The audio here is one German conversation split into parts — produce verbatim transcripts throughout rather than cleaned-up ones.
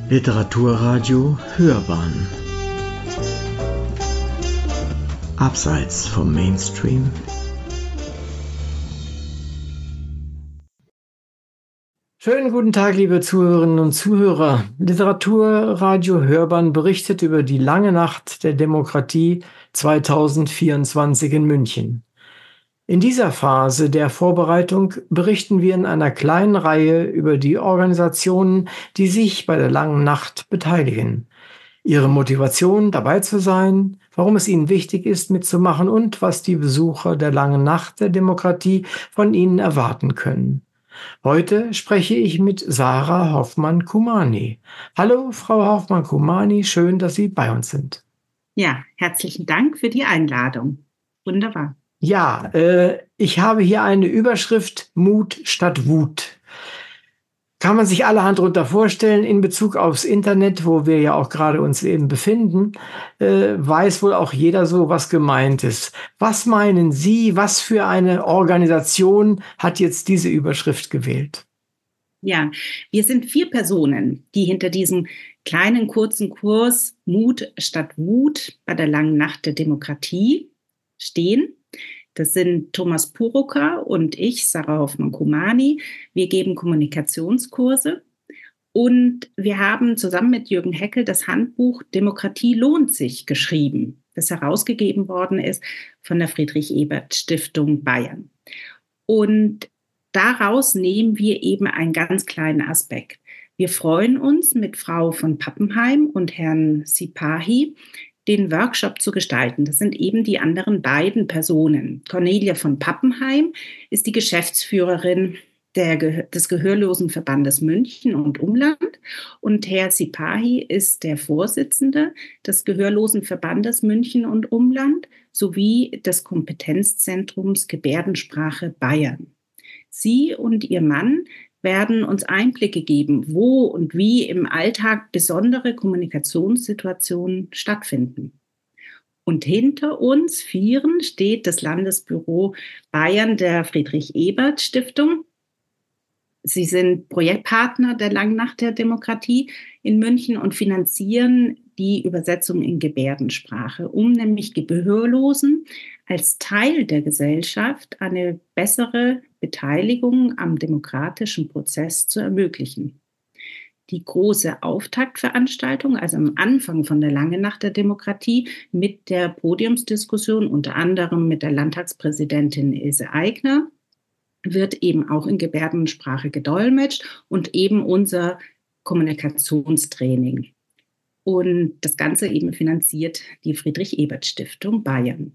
Literaturradio Hörbahn Abseits vom Mainstream. Schönen guten Tag, liebe Zuhörerinnen und Zuhörer. Literaturradio Hörbahn berichtet über die lange Nacht der Demokratie zweitausendvierundzwanzig in München. In dieser Phase der Vorbereitung berichten wir in einer kleinen Reihe über die Organisationen, die sich bei der langen Nacht beteiligen, ihre Motivation, dabei zu sein, warum es ihnen wichtig ist, mitzumachen und was die Besucher der langen Nacht der Demokratie von ihnen erwarten können. Heute spreche ich mit Sarah Hoffmann-Kumani. Hallo, Frau Hoffmann-Kumani, schön, dass Sie bei uns sind. Ja, herzlichen Dank für die Einladung. Wunderbar. Ja, äh, ich habe hier eine Überschrift: Mut statt Wut. Kann man sich allerhand darunter vorstellen in Bezug aufs Internet, wo wir ja auch gerade uns eben befinden, äh, weiß wohl auch jeder so, was gemeint ist. Was meinen Sie, was für eine Organisation hat jetzt diese Überschrift gewählt? Ja, wir sind vier Personen, die hinter diesem kleinen, kurzen Kurs Mut statt Wut bei der langen Nacht der Demokratie stehen. Das sind Thomas Purucker und ich, Sarah Hoffmann-Kumani. Wir geben Kommunikationskurse und wir haben zusammen mit Jürgen Heckel das Handbuch Demokratie lohnt sich geschrieben, das herausgegeben worden ist von der Friedrich-Ebert-Stiftung Bayern. Und daraus nehmen wir eben einen ganz kleinen Aspekt. Wir freuen uns, mit Frau von Pappenheim und Herrn Sipahi den Workshop zu gestalten. Das sind eben die anderen beiden Personen. Cornelia von Pappenheim ist die Geschäftsführerin der Gehör- des Gehörlosenverbandes München und Umland und Herr Sipahi ist der Vorsitzende des Gehörlosenverbandes München und Umland sowie des Kompetenzzentrums Gebärdensprache Bayern. Sie und Ihr Mann werden uns Einblicke geben, wo und wie im Alltag besondere Kommunikationssituationen stattfinden. Und hinter uns Vieren steht das Landesbüro Bayern der Friedrich-Ebert-Stiftung. Sie sind Projektpartner der Langen Nacht der Demokratie in München und finanzieren die Übersetzung in Gebärdensprache, um nämlich Gehörlosen als Teil der Gesellschaft eine bessere Beteiligung am demokratischen Prozess zu ermöglichen. Die große Auftaktveranstaltung, also am Anfang von der Langen Nacht der Demokratie mit der Podiumsdiskussion, unter anderem mit der Landtagspräsidentin Ilse Aigner, wird eben auch in Gebärdensprache gedolmetscht und eben unser Kommunikationstraining. Und das Ganze eben finanziert die Friedrich-Ebert-Stiftung Bayern.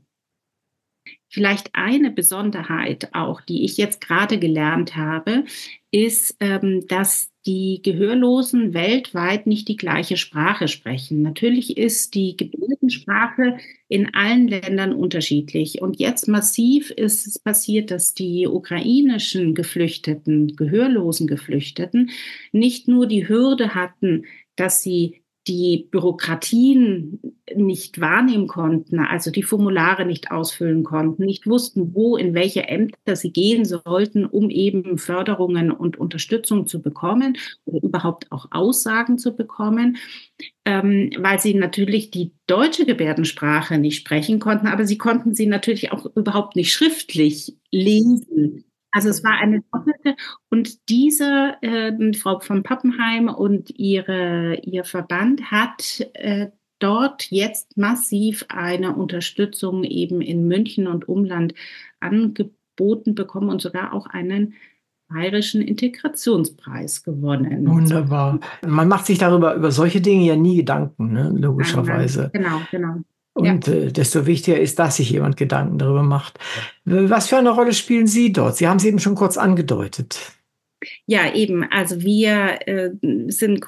Vielleicht eine Besonderheit auch, die ich jetzt gerade gelernt habe, ist, ähm, dass die Gehörlosen weltweit nicht die gleiche Sprache sprechen. Natürlich ist die Gebärdensprache in allen Ländern unterschiedlich. Und jetzt massiv ist es passiert, dass die ukrainischen Geflüchteten, gehörlosen Geflüchteten, nicht nur die Hürde hatten, dass sie die Bürokratien nicht wahrnehmen konnten, also die Formulare nicht ausfüllen konnten, nicht wussten, wo, in welche Ämter sie gehen sollten, um eben Förderungen und Unterstützung zu bekommen oder überhaupt auch Aussagen zu bekommen, ähm, weil sie natürlich die deutsche Gebärdensprache nicht sprechen konnten, aber sie konnten sie natürlich auch überhaupt nicht schriftlich lesen. Also es war eine doppelte, und diese äh, Frau von Pappenheim und ihre, ihr Verband hat äh, dort jetzt massiv eine Unterstützung eben in München und Umland angeboten bekommen und sogar auch einen bayerischen Integrationspreis gewonnen. Wunderbar. Man macht sich darüber, über solche Dinge ja nie Gedanken, ne? Logischerweise. Genau, genau. Und Ja. äh, desto wichtiger ist, dass sich jemand Gedanken darüber macht. Was für eine Rolle spielen Sie dort? Sie haben es eben schon kurz angedeutet. Ja, eben. Also wir äh, sind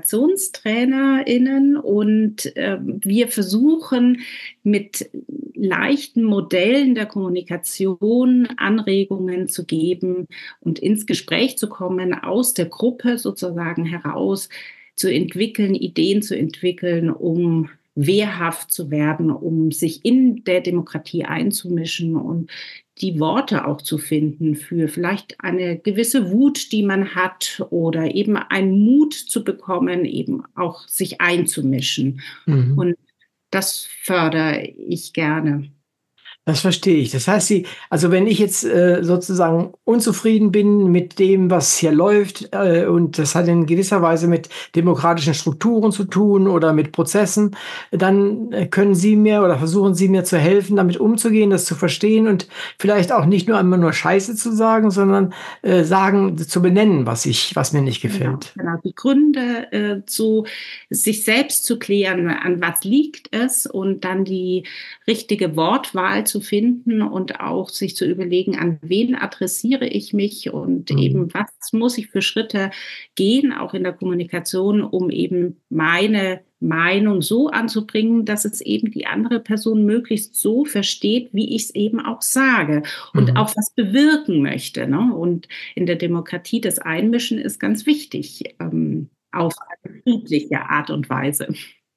KommunikationstrainerInnen und äh, wir versuchen mit leichten Modellen der Kommunikation Anregungen zu geben und ins Gespräch zu kommen, aus der Gruppe sozusagen heraus zu entwickeln, Ideen zu entwickeln, um wehrhaft zu werden, um sich in der Demokratie einzumischen und die Worte auch zu finden für vielleicht eine gewisse Wut, die man hat, oder eben einen Mut zu bekommen, eben auch sich einzumischen. Mhm. Und das fördere ich gerne. Das verstehe ich. Das heißt, Sie, also wenn ich jetzt äh, sozusagen unzufrieden bin mit dem, was hier läuft, äh, und das hat in gewisser Weise mit demokratischen Strukturen zu tun oder mit Prozessen, dann äh, können Sie mir oder versuchen Sie mir zu helfen, damit umzugehen, das zu verstehen und vielleicht auch nicht nur einmal nur Scheiße zu sagen, sondern äh, sagen, zu benennen, was ich, was mir nicht Genau, gefällt. genau. Die Gründe äh, zu sich selbst zu klären, an was liegt es, und dann die richtige Wortwahl zu finden und auch sich zu überlegen, an wen adressiere ich mich und Mhm. eben was muss ich für Schritte gehen, auch in der Kommunikation, um eben meine Meinung so anzubringen, dass es eben die andere Person möglichst so versteht, wie ich es eben auch sage und Mhm. auch was bewirken möchte, ne? Und in der Demokratie das Einmischen ist ganz wichtig, ähm, auf eine friedliche Art und Weise.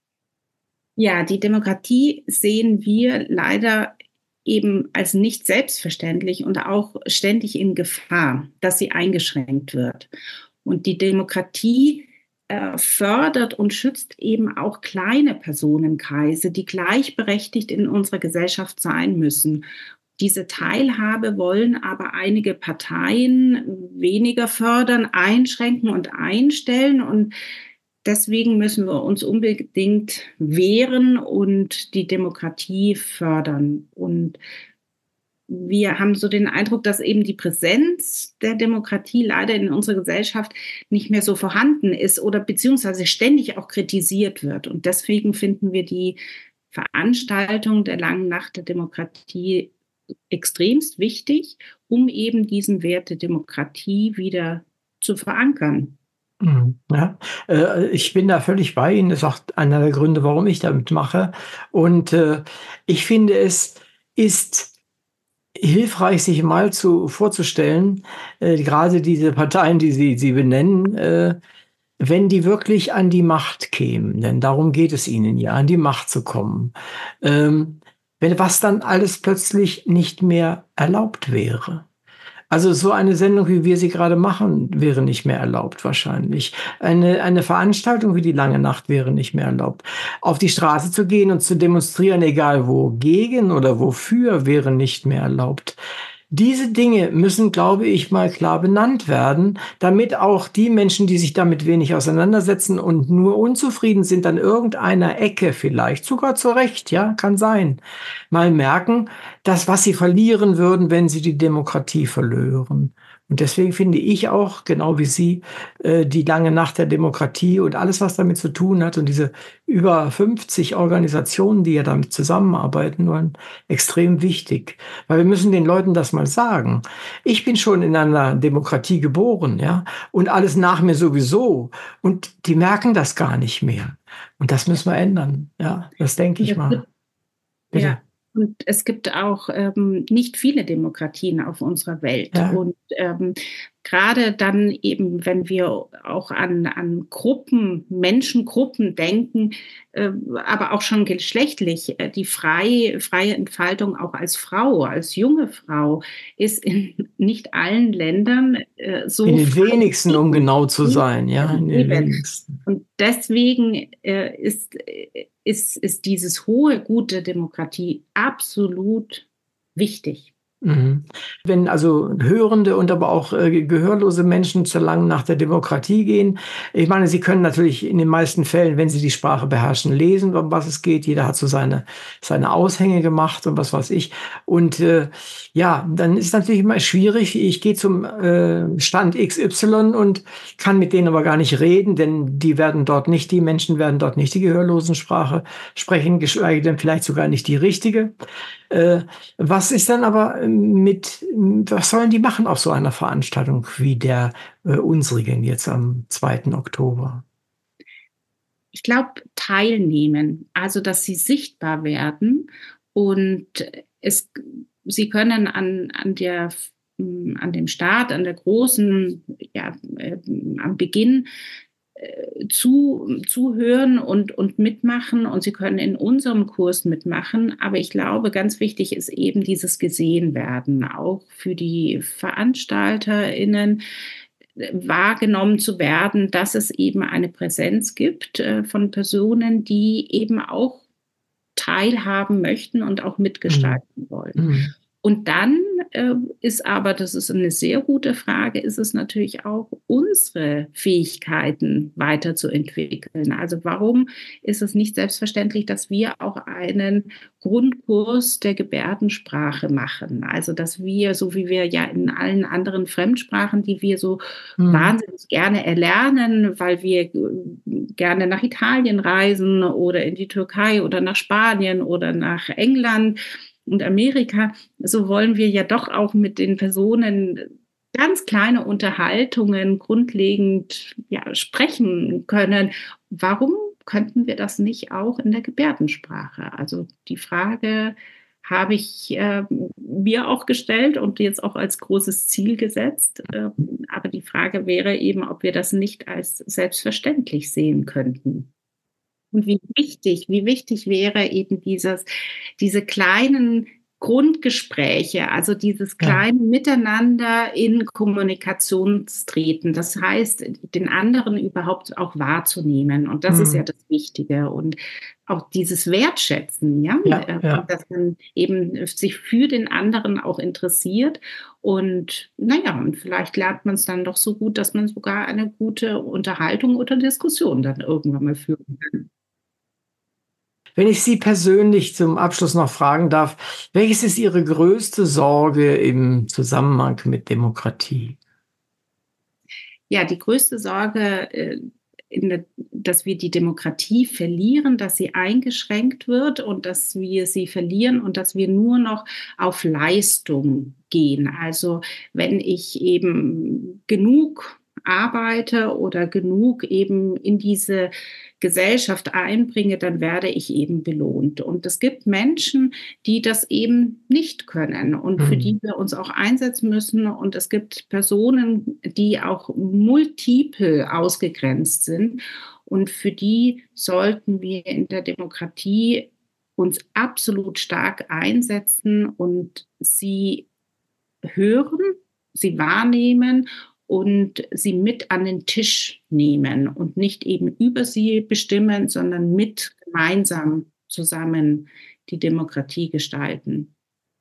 Ja, die Demokratie sehen wir leider eben als nicht selbstverständlich und auch ständig in Gefahr, dass sie eingeschränkt wird. Und die Demokratie äh, fördert und schützt eben auch kleine Personenkreise, die gleichberechtigt in unserer Gesellschaft sein müssen. Diese Teilhabe wollen aber einige Parteien weniger fördern, einschränken und einstellen. Und deswegen müssen wir uns unbedingt wehren und die Demokratie fördern. Und wir haben so den Eindruck, dass eben die Präsenz der Demokratie leider in unserer Gesellschaft nicht mehr so vorhanden ist oder beziehungsweise ständig auch kritisiert wird. Und deswegen finden wir die Veranstaltung der langen Nacht der Demokratie extremst wichtig, um eben diesen Wert der Demokratie wieder zu verankern. Mhm, ja, äh, ich bin da völlig bei Ihnen. Das ist auch einer der Gründe, warum ich damit mache. Und äh, ich finde, es ist hilfreich, sich mal zu vorzustellen, äh, gerade diese Parteien, die Sie Sie benennen, äh, wenn die wirklich an die Macht kämen, denn darum geht es ihnen ja, an die Macht zu kommen. Ähm, wenn was dann alles plötzlich nicht mehr erlaubt wäre. Also so eine Sendung, wie wir sie gerade machen, wäre nicht mehr erlaubt wahrscheinlich. Eine, eine Veranstaltung wie die Lange Nacht wäre nicht mehr erlaubt. Auf die Straße zu gehen und zu demonstrieren, egal wo, gegen oder wofür, wäre nicht mehr erlaubt. Diese Dinge müssen, glaube ich, mal klar benannt werden, damit auch die Menschen, die sich damit wenig auseinandersetzen und nur unzufrieden sind an irgendeiner Ecke, vielleicht sogar zu Recht, ja, kann sein, mal merken, das, was sie verlieren würden, wenn sie die Demokratie verlören. Und deswegen finde ich auch, genau wie Sie, äh, die lange Nacht der Demokratie und alles, was damit zu tun hat und diese über fünfzig Organisationen, die ja damit zusammenarbeiten wollen, extrem wichtig. Weil wir müssen den Leuten das mal sagen. Ich bin schon in einer Demokratie geboren, ja, und alles nach mir sowieso. Und die merken das gar nicht mehr. Und das müssen wir ändern. Ja, das denke Und ich es mal. gibt, Bitte. ja, und es gibt auch ähm, nicht viele Demokratien auf unserer Welt. Ja. Und ähm, gerade dann eben, wenn wir auch an, an Gruppen, Menschengruppen denken, äh, aber auch schon geschlechtlich, äh, die frei, freie Entfaltung auch als Frau, als junge Frau, ist in nicht allen Ländern äh, In so den frei wenigsten, um gegeben. genau zu sein, ja, in den Eben. wenigsten. Und deswegen äh, ist, äh, ist, ist dieses hohe Gut der Demokratie absolut wichtig. Mhm. Wenn also hörende und aber auch äh, gehörlose Menschen zur langen Nacht der Demokratie gehen. Ich meine, sie können natürlich in den meisten Fällen, wenn sie die Sprache beherrschen, lesen, um was es geht. Jeder hat so seine, seine Aushänge gemacht und was weiß ich. Und äh, ja, dann ist es natürlich immer schwierig. Ich gehe zum äh, Stand X Y und kann mit denen aber gar nicht reden, denn die werden dort nicht, die Menschen werden dort nicht die Gehörlosensprache sprechen, geschweige denn vielleicht sogar nicht die richtige. Äh, was ist dann aber mit, was sollen die machen auf so einer Veranstaltung wie der äh, unsrigen jetzt am zweiten Oktober? Ich glaube, teilnehmen, also dass sie sichtbar werden und es, sie können an, an, der, an dem Start, an der großen, ja, äh, am Beginn äh, zu, zuhören und, und mitmachen und sie können in unserem Kurs mitmachen. Aber ich glaube, ganz wichtig ist eben dieses Gesehenwerden, auch für die VeranstalterInnen äh, wahrgenommen zu werden, dass es eben eine Präsenz gibt äh, von Personen, die eben auch teilhaben möchten und auch Mhm. mitgestalten wollen. Mhm. Und dann äh, ist aber, das ist eine sehr gute Frage, ist es natürlich auch unsere Fähigkeiten weiterzuentwickeln. Also warum ist es nicht selbstverständlich, dass wir auch einen Grundkurs der Gebärdensprache machen? Also dass wir, so wie wir ja in allen anderen Fremdsprachen, die wir so Mhm. wahnsinnig gerne erlernen, weil wir äh, gerne nach Italien reisen oder in die Türkei oder nach Spanien oder nach England und Amerika, so wollen wir ja doch auch mit den Personen ganz kleine Unterhaltungen grundlegend ja, sprechen können. Warum könnten wir das nicht auch in der Gebärdensprache? Also die Frage habe ich äh, mir auch gestellt und jetzt auch als großes Ziel gesetzt. Äh, aber die Frage wäre eben, ob wir das nicht als selbstverständlich sehen könnten. Und wie wichtig, wie wichtig wäre eben dieses, diese kleinen Grundgespräche, also dieses Ja. kleine Miteinander in Kommunikationstreten. Das heißt, den anderen überhaupt auch wahrzunehmen. Und das ist ja Mhm. das Wichtige. Und auch dieses Wertschätzen, ja, Ja, äh, ja. dass man eben sich für den anderen auch interessiert. Und naja, und vielleicht lernt man es dann doch so gut, dass man sogar eine gute Unterhaltung oder Diskussion dann irgendwann mal führen kann. Wenn ich Sie persönlich zum Abschluss noch fragen darf, welches ist Ihre größte Sorge im Zusammenhang mit Demokratie? Ja, die größte Sorge, äh, in der, dass wir die Demokratie verlieren, dass sie eingeschränkt wird und dass wir sie verlieren und dass wir nur noch auf Leistung gehen. Also wenn ich eben genug arbeite oder genug eben in diese Gesellschaft einbringe, dann werde ich eben belohnt. Und es gibt Menschen, die das eben nicht können und für die Mhm. wir uns auch einsetzen müssen. Und es gibt Personen, die auch multiple ausgegrenzt sind. Und für die sollten wir in der Demokratie uns absolut stark einsetzen und sie hören, sie wahrnehmen und sie mit an den Tisch nehmen und nicht eben über sie bestimmen, sondern mit gemeinsam zusammen die Demokratie gestalten.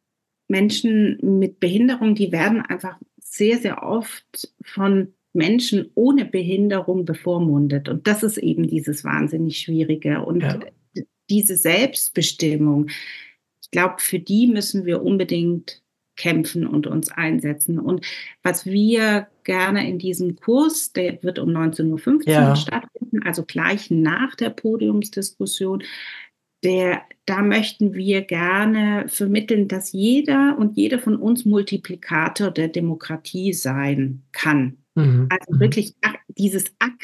Menschen mit Behinderung, die werden einfach sehr, sehr oft von Menschen ohne Behinderung bevormundet. Und das ist eben dieses wahnsinnig Schwierige. Und Ja. diese Selbstbestimmung, ich glaube, für die müssen wir unbedingt kämpfen und uns einsetzen. Und was wir gerne in diesem Kurs, der wird um neunzehn Uhr fünfzehn Ja. stattfinden, also gleich nach der Podiumsdiskussion, der, da möchten wir gerne vermitteln, dass jeder und jede von uns Multiplikator der Demokratie sein kann. Mhm. Also Mhm. wirklich ak dieses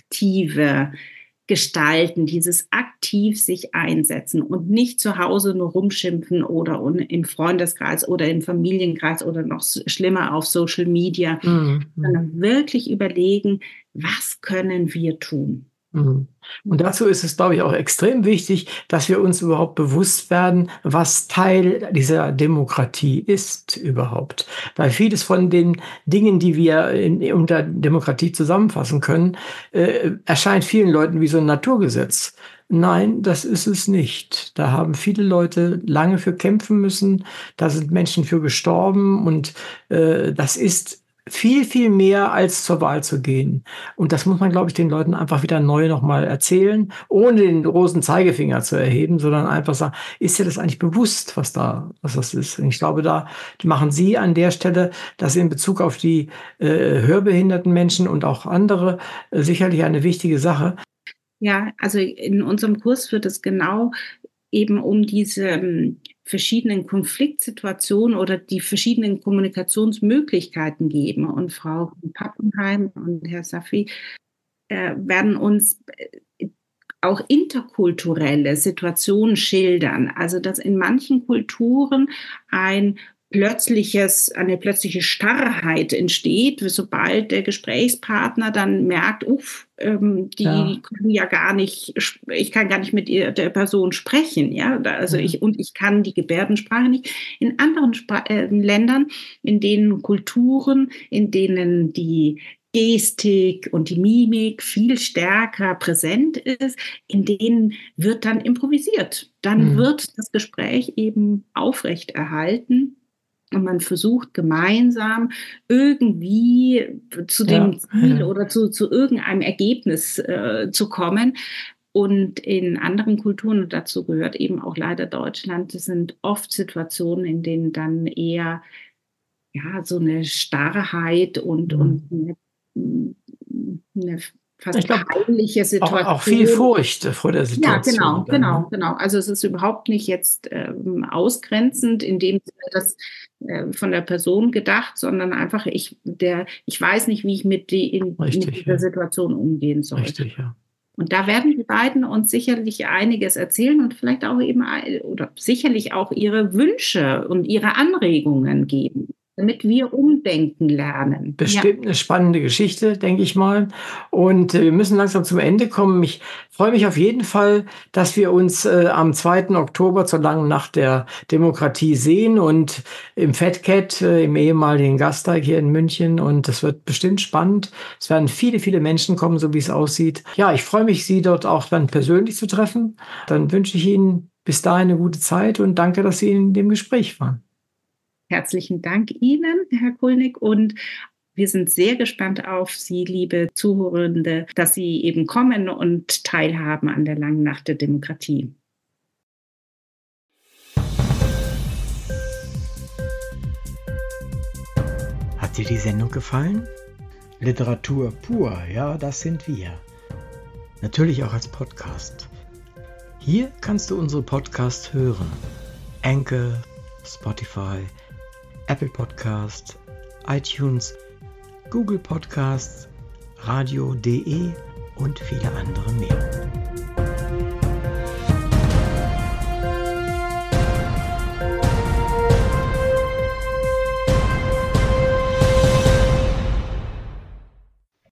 aktive Gestalten, dieses aktiv sich einsetzen und nicht zu Hause nur rumschimpfen oder un im Freundeskreis oder im Familienkreis oder noch s schlimmer auf Social Media, Mhm. Mhm. sondern wirklich überlegen: „Was können wir tun?“ Mhm. Und dazu ist es, glaube ich, auch extrem wichtig, dass wir uns überhaupt bewusst werden, was Teil dieser Demokratie ist überhaupt. Weil vieles von den Dingen, die wir in, unter Demokratie zusammenfassen können, äh, erscheint vielen Leuten wie so ein Naturgesetz. Nein, das ist es nicht. Da haben viele Leute lange für kämpfen müssen. Da sind Menschen für gestorben und äh, das ist viel, viel mehr als zur Wahl zu gehen. Und das muss man, glaube ich, den Leuten einfach wieder neu noch mal erzählen, ohne den großen Zeigefinger zu erheben, sondern einfach sagen: „Ist dir das eigentlich bewusst, was da was das ist?“ Und ich glaube, da machen Sie an der Stelle das in Bezug auf die, äh, hörbehinderten Menschen und auch andere, äh, sicherlich eine wichtige Sache. Ja, also in unserem Kurs wird es genau eben um diese ähm, verschiedenen Konfliktsituationen oder die verschiedenen Kommunikationsmöglichkeiten geben. Und Frau Pappenheim und Herr Safi äh, werden uns äh, auch interkulturelle Situationen schildern. Also dass in manchen Kulturen ein plötzliches, eine plötzliche Starrheit entsteht, sobald der Gesprächspartner dann merkt, uff, ähm, die Ja. können ja gar nicht, ich kann gar nicht mit ihr, der Person sprechen, ja, also Mhm. ich, und ich kann die Gebärdensprache nicht. In anderen Spra- äh, Ländern, in denen Kulturen, in denen die Gestik und die Mimik viel stärker präsent ist, in denen wird dann improvisiert. Dann Mhm. wird das Gespräch eben aufrechterhalten. Und man versucht gemeinsam irgendwie zu Ja, dem Ziel ja. oder zu, zu irgendeinem Ergebnis äh, zu kommen. Und in anderen Kulturen, und dazu gehört eben auch leider Deutschland, sind oft Situationen, in denen dann eher ja, so eine Starrheit und, Mhm. und eine, eine fast Ich glaube, peinliche auch, auch viel Situation. Furcht vor der Ja, genau, Situation dann, genau, ne? genau. Also es ist überhaupt nicht jetzt ähm, ausgrenzend, in dem Sinne, dass äh, von der Person gedacht, sondern einfach ich, der, ich weiß nicht, wie ich mit, die, in, mit Richtig, dieser ja. Situation umgehen soll. Richtig, ja. Und da werden die beiden uns sicherlich einiges erzählen und vielleicht auch eben ein- oder sicherlich auch ihre Wünsche und ihre Anregungen geben, damit wir umdenken lernen. Ja. Bestimmt eine spannende Geschichte, denke ich mal. Und äh, wir müssen langsam zum Ende kommen. Ich freue mich auf jeden Fall, dass wir uns äh, am zweiten Oktober zur langen Nacht der Demokratie sehen und im Fat Cat, äh, im ehemaligen Gasteig hier in München. Und das wird bestimmt spannend. Es werden viele, viele Menschen kommen, so wie es aussieht. Ja, ich freue mich, Sie dort auch dann persönlich zu treffen. Dann wünsche ich Ihnen bis dahin eine gute Zeit und danke, dass Sie in dem Gespräch waren. Herzlichen Dank Ihnen, Herr Kulnig, und wir sind sehr gespannt auf Sie, liebe Zuhörende, dass Sie eben kommen und teilhaben an der langen Nacht der Demokratie. Hat dir die Sendung gefallen? Literatur pur, ja, das sind wir. Natürlich auch als Podcast. Hier kannst du unsere Podcasts hören. Anchor, Spotify, Apple Podcast, iTunes, Google Podcasts, radio punkt de und viele andere mehr.